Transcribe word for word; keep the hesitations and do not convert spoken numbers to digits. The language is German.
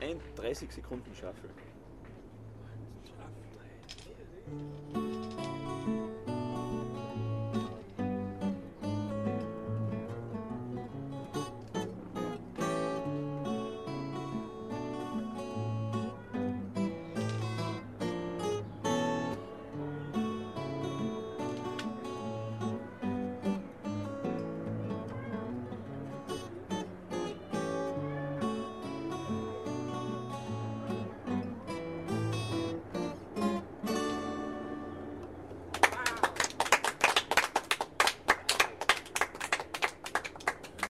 ein dreißig Sekunden Shuffle. eins, zwei, drei, vier.